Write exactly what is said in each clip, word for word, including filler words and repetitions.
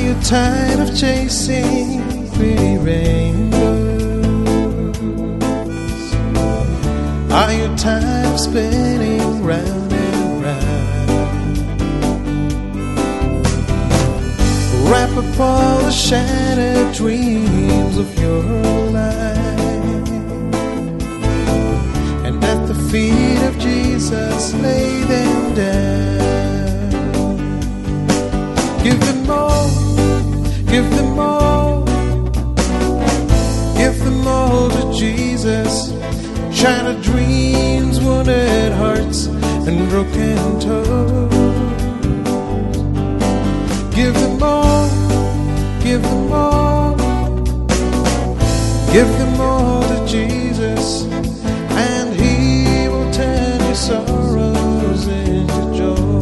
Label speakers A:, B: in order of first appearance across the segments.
A: you tired of chasing pretty rainbows? Are you tired of spinning round and round? Wrap up all the shattered dreams of your life, and at the feet of Jesus lay them down. Give them all, give them all, give them all to Jesus. Shattered dreams, wounded hearts, and broken toes. Give them all, give them all, give them all to Jesus, and He will turn your sorrows into joy.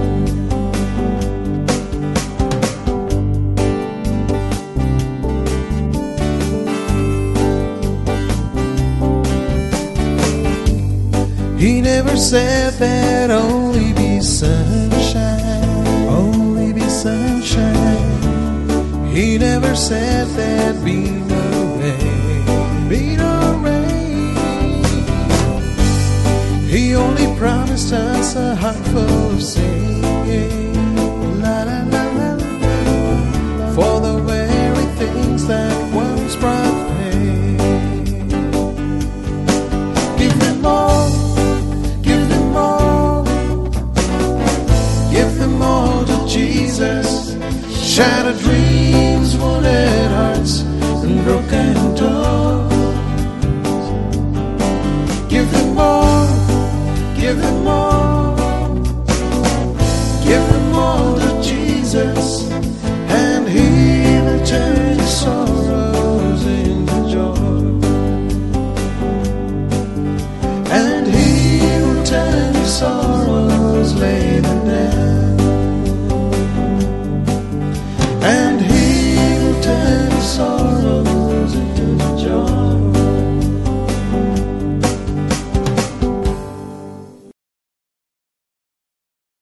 A: He never said that only be sunshine, only be sunshine. He never said that be no rain, be no rain. He only promised us a heart full of singing, la la la la la, for the very things that once brought pain. Give them all, give them all, give them all to Jesus. Shattered